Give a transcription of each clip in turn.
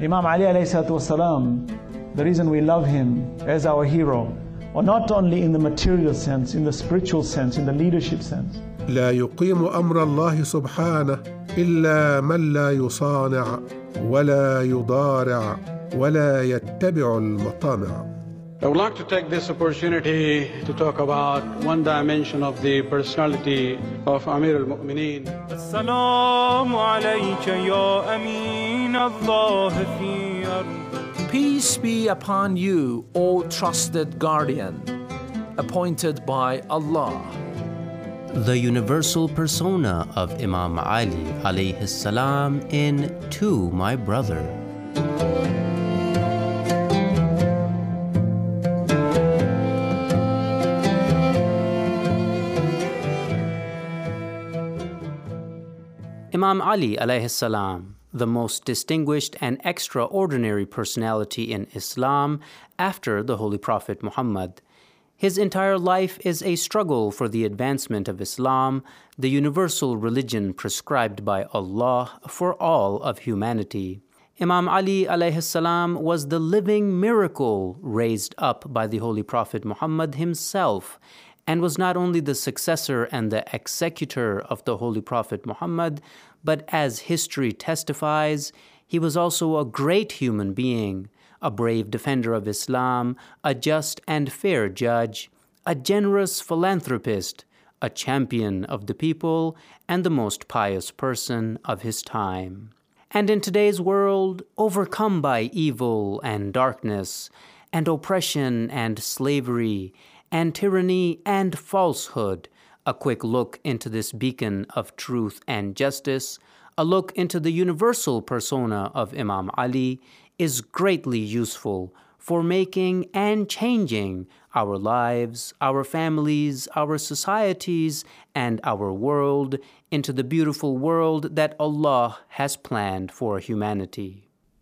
Imam Ali alayhi salatu wasalam, the reason we love him as our hero, or not only in the material sense, in the spiritual sense, in the leadership sense. لا يقيم أمر الله سبحانه إلا من لا يصانع ولا يضارع ولا يتبع المطامع. I would like to take this opportunity to talk about one dimension of the personality of Amir al-Mu'mineen. Assalamu alayka ya Amin Allah fi ard. Peace be upon you, O trusted guardian, appointed by Allah. The universal persona of Imam Ali alayhi salam in To My Brother. Imam Ali alayhi salam, the most distinguished and extraordinary personality in Islam after the Holy Prophet Muhammad. His entire life is a struggle for the advancement of Islam, the universal religion prescribed by Allah for all of humanity. Imam Ali alayhi salam was the living miracle raised up by the Holy Prophet Muhammad himself, and was not only the successor and the executor of the Holy Prophet Muhammad, but as history testifies, he was also a great human being, a brave defender of Islam, a just and fair judge, a generous philanthropist, a champion of the people, and the most pious person of his time. And in today's world, overcome by evil and darkness, and oppression and slavery, and tyranny and falsehood, a quick look into this beacon of truth and justice, a look into the universal persona of Imam Ali, is greatly useful for making and changing our lives, our families, our societies, and our world into the beautiful world that Allah has planned for humanity.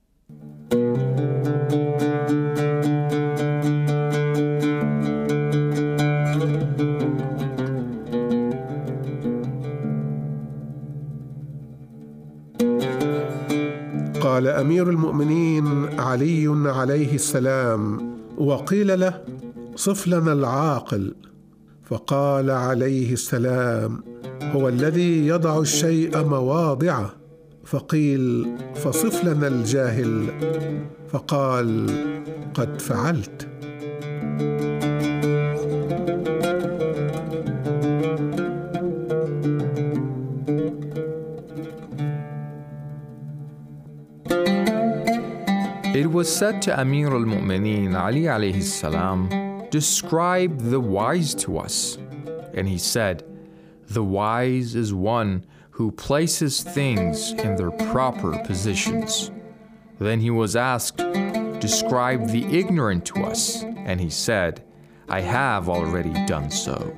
قال أمير المؤمنين علي عليه السلام: وقيل له: صف لنا العاقل. فقال عليه السلام: هو الذي يضع الشيء مواضعه. فقيل: فصف لنا الجاهل. فقال: قد فعلت. It was said to Amir al-Mu'mineen Ali alayhi salam, describe the wise to us. And he said, the wise is one who places things in their proper positions. Then he was asked, describe the ignorant to us. And he said, I have already done so.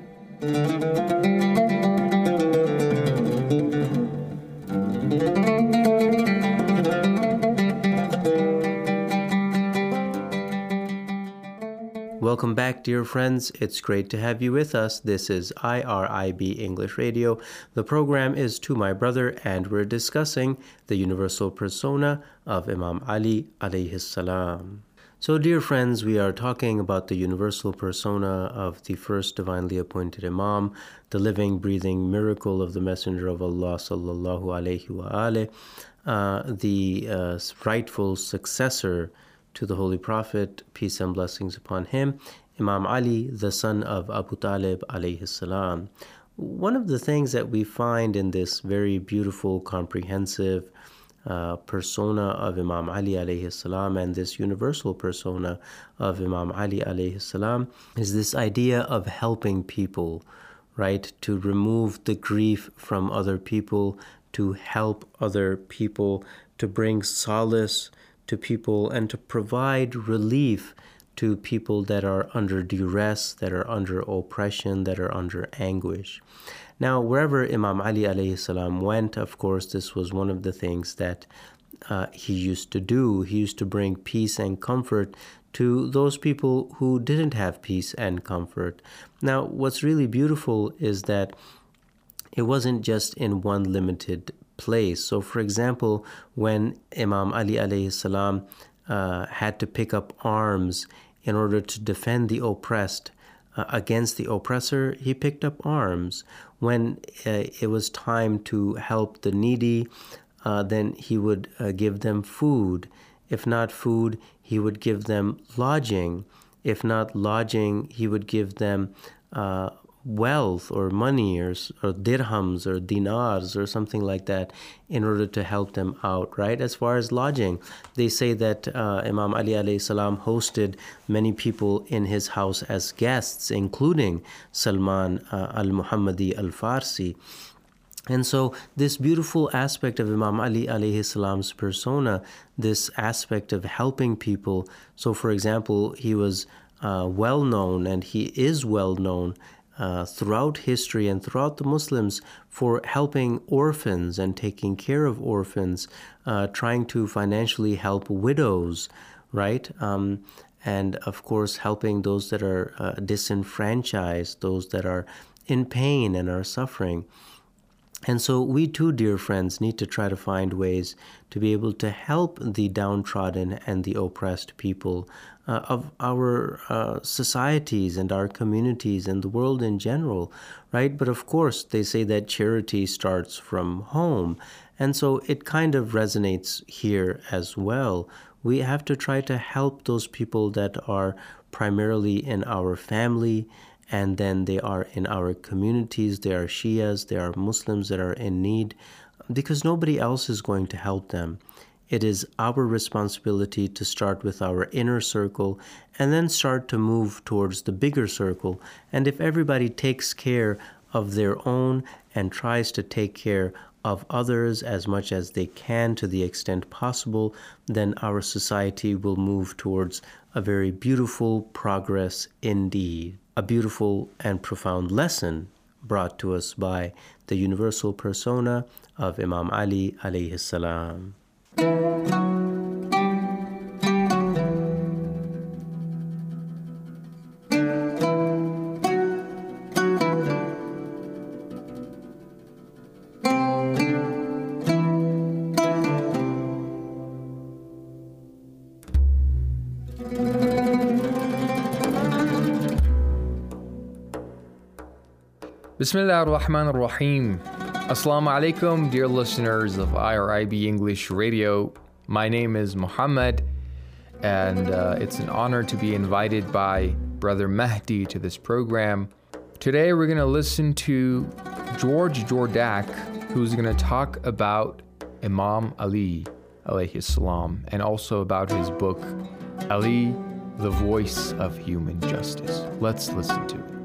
Welcome back, dear friends. It's great to have you with us. This is IRIB English Radio. The program is To My Brother, and we're discussing the universal persona of Imam Ali alayhi salam. So, dear friends, we are talking about the universal persona of the first divinely appointed Imam, the living, breathing miracle of the Messenger of Allah sallallahu alayhi wa alih, the rightful successor to the Holy Prophet, peace and blessings upon him, Imam Ali, the son of Abu Talib alayhi salam. One of the things that we find in this very beautiful, comprehensive persona of Imam Ali alayhi salam and this universal persona of Imam Ali alayhi salam is this idea of helping people, right? To remove the grief from other people, to help other people, to bring solace to people, and to provide relief to people that are under duress, that are under oppression, that are under anguish. Now, wherever Imam Ali alayhi salam went, of course, this was one of the things that he used to do. He used to bring peace and comfort to those people who didn't have peace and comfort. Now, what's really beautiful is that it wasn't just in one limited place. So for example, when Imam Ali alayhi salam had to pick up arms in order to defend the oppressed against the oppressor, he picked up arms. When it was time to help the needy, then he would give them food. If not food, he would give them lodging. If not lodging, he would give them wealth or money or dirhams or dinars or something like that in order to help them out, right? As far as lodging, they say that Imam Ali alayhi salam hosted many people in his house as guests, including Salman al-Muhammadi al-Farsi. And so this beautiful aspect of Imam Ali alayhi salam's persona, this aspect of helping people. So for example, he was well known, and he is well known throughout history and throughout the Muslims for helping orphans and taking care of orphans, trying to financially help widows, right? And of course, helping those that are disenfranchised, those that are in pain and are suffering. And so we too, dear friends, need to try to find ways to be able to help the downtrodden and the oppressed people of our societies and our communities and the world in general, right? But of course, they say that charity starts from home. And so it kind of resonates here as well. We have to try to help those people that are primarily in our family, and then they are in our communities. They are Shias, they are Muslims that are in need, because nobody else is going to help them. It is our responsibility to start with our inner circle and then start to move towards the bigger circle. And if everybody takes care of their own and tries to take care of others as much as they can to the extent possible, then our society will move towards a very beautiful progress indeed. A beautiful and profound lesson brought to us by the universal persona of Imam Ali alayhi salam. Bismillah ar-Rahman ar-Rahim. Assalamu alaikum, dear listeners of IRIB English Radio. My name is Muhammad, and it's an honor to be invited by Brother Mahdi to this program. Today we're going to listen to George Jordak, who's going to talk about Imam Ali alayhi salam, and also about his book, Ali, the Voice of Human Justice. Let's listen to it.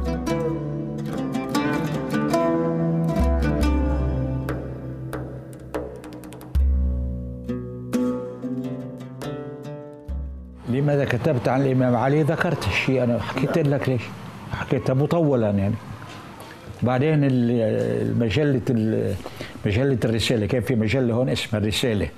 لماذا كتبت عن الإمام علي؟ ذكرت الشيء، أنا حكيت لك ليش حكيتها مطولا يعني. بعدين مجلة الرسالة، كان في مجلة هون اسمها الرسالة.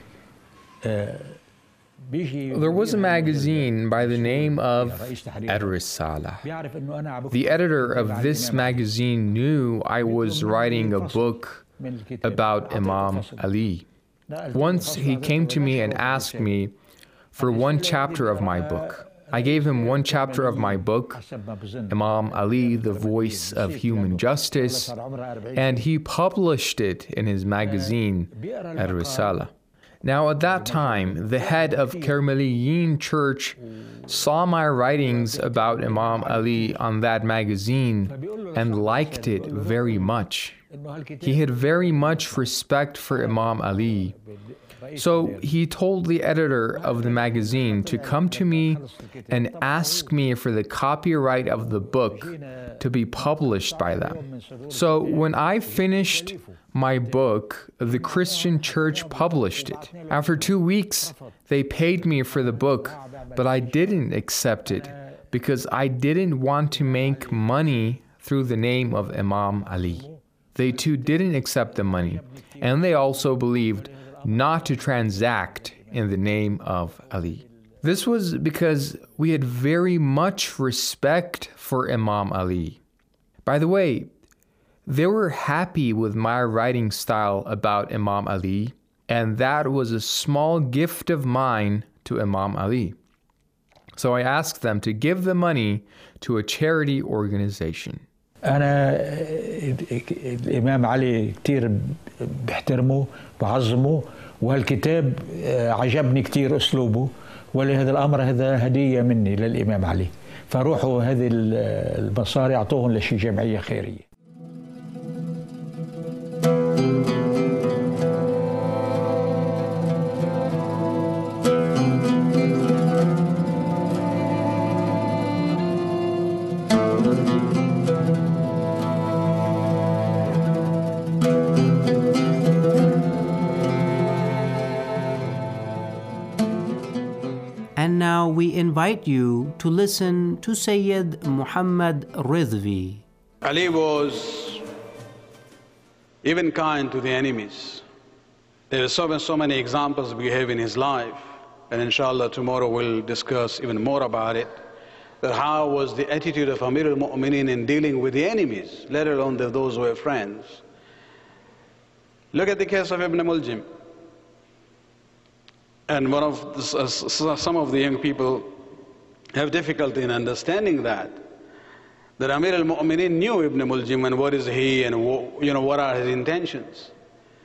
There was a magazine by the name of Ar-Risala. The editor of this magazine knew I was writing a book about Imam Ali. Once he came to me and asked me for one chapter of my book. I gave him one chapter of my book, Imam Ali, the Voice of Human Justice, and he published it in his magazine, Ar-Risala. Now at that time, the head of Karmeliyin Church saw my writings about Imam Ali on that magazine and liked it very much. He had very much respect for Imam Ali. So he told the editor of the magazine to come to me and ask me for the copyright of the book to be published by them. So when I finished my book, the Christian Church published it. After 2 weeks, they paid me for the book, but I didn't accept it because I didn't want to make money through the name of Imam Ali. They too didn't accept the money, and they also believed not to transact in the name of Ali. This was because we had very much respect for Imam Ali. By the way, They were happy with my writing style about Imam Ali, and that was a small gift of mine to Imam Ali. So I asked them to give the money to a charity organization. أنا الإمام علي كتير بحترمه بعظمه، وهالكتاب عجبني كتير أسلوبه، ولهذا الأمر هذا هدية مني للإمام علي، فروحوا هذه المصاري أعطوهم لشي جمعية خيرية. And now we invite you to listen to Sayyid Muhammad Ridvi. Ali was even kind to the enemies. There are so many examples we have in his life, and inshallah tomorrow we'll discuss even more about it, that how was the attitude of Amir al-Mu'mineen in dealing with the enemies, let alone those who were friends. Look at the case of Ibn Muljim. And some of the young people have difficulty in understanding that Amir al-Mu'mineen knew Ibn Muljim and what is he and what are his intentions.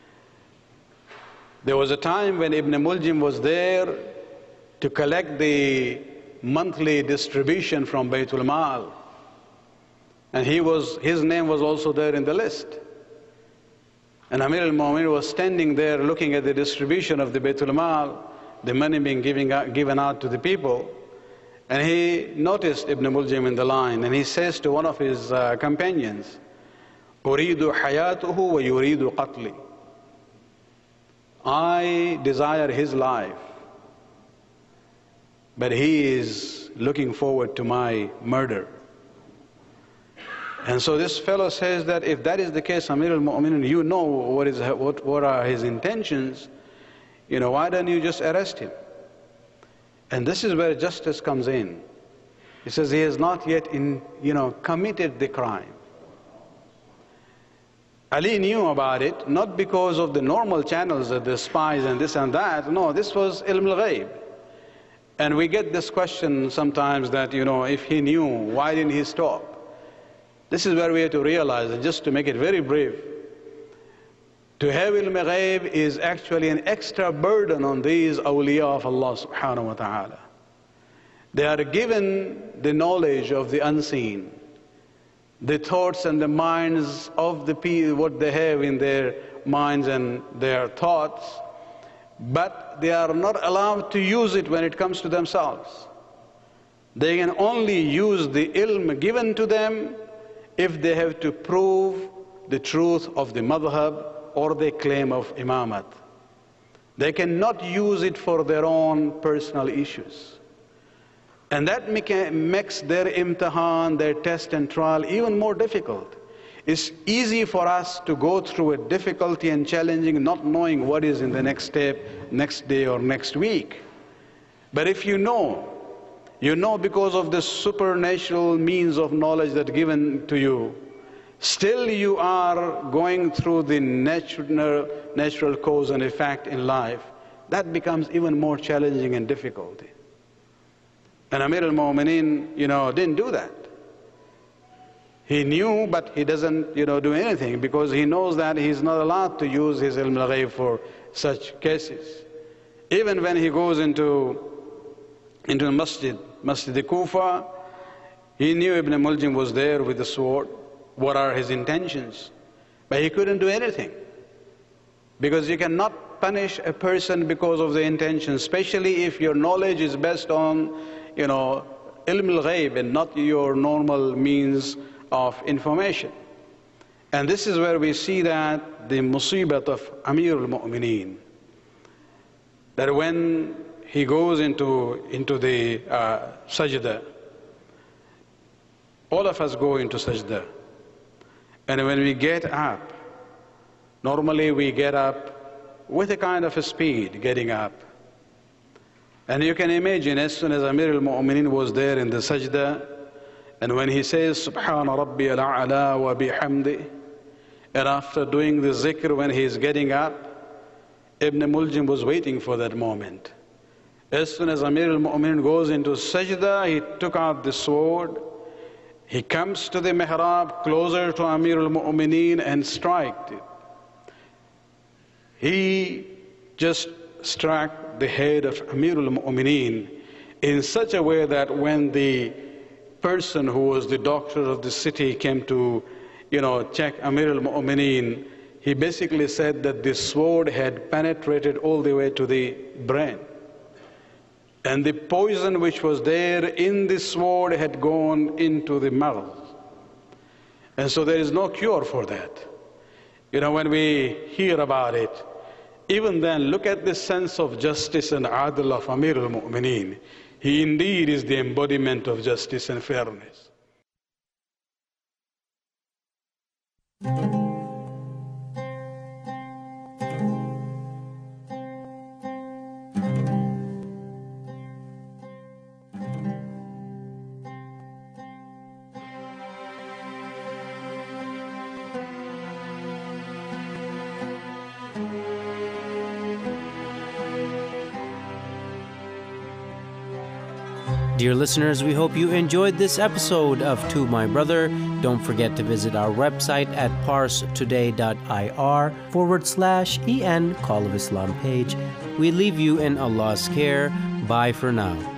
There was a time when Ibn Muljim was there to collect the monthly distribution from Baytul Mal, and his name was also there in the list. And Amir al-Mu'mineen was standing there looking at the distribution of the Baytul Mal, the money being given out to the people, and he noticed Ibn Muljim in the line, and he says to one of his companions, "Uridu hayatuhu wa yuridu qatli." I desire his life, but he is looking forward to my murder. And so this fellow says that if that is the case, Amir al-Mu'mineen, you know what are his intentions, why don't you just arrest him? And this is where justice comes in. He says he has not yet committed the crime. Ali knew about it, not because of the normal channels of the spies and this and that. No, this was ilm al-ghayb. And we get this question sometimes that, if he knew, why didn't he stop? This is where we have to realize, and just to make it very brief, to have ilm al-ghayb is actually an extra burden on these awliya of Allah subhanahu wa ta'ala. They are given the knowledge of the unseen, the thoughts and the minds of the people, what they have in their minds and their thoughts, but they are not allowed to use it when it comes to themselves. They can only use the ilm given to them if they have to prove the truth of the madhab or the claim of imamat. They cannot use it for their own personal issues. And that makes their imtihan, their test and trial even more difficult. It's easy for us to go through a difficulty and challenging, not knowing what is in the next step, next day or next week. But if you know because of the supernatural means of knowledge that given to you, still you are going through the natural cause and effect in life, that becomes even more challenging and difficult. And Amir al-Mu'mineen, didn't do that. He knew, but he doesn't, do anything because he knows that he's not allowed to use his ilm al-ghayb for such cases. Even when he goes into the Masjid Kufa, he knew Ibn Muljim was there with the sword. What are his intentions? But he couldn't do anything, because you cannot punish a person because of the intention, especially if your knowledge is based on, ilm al-ghayb and not your normal means of information. And this is where we see that the musibat of Amir al-Mu'mineen, that when he goes into the sajda, all of us go into sajda. And when we get up, normally we get up with a kind of a speed getting up. And you can imagine, as soon as Amir al-Mu'mineen was there in the sajda, and when he says, Subhana Rabbi al-A'la wa bihamdi, And after doing the zikr, when he is getting up, Ibn Muljim was waiting for that moment. As soon as Amir al-Mu'minin goes into sajda, he took out the sword. He comes to the mihrab closer to Amir al-Mu'minin and striked it. He just struck the head of Amir al-Mu'minin in such a way that when the person who was the doctor of the city came to, check Amir al-Mu'minin, he basically said that the sword had penetrated all the way to the brain. And the poison which was there in the sword had gone into the marrow. And so there is no cure for that. When we hear about it, even then, look at the sense of justice and adl of Amir al-Mu'minin. He indeed is the embodiment of justice and fairness. Dear listeners, we hope you enjoyed this episode of To My Brother. Don't forget to visit our website at parstoday.ir/EN Call of Islam page. We leave you in Allah's care. Bye for now.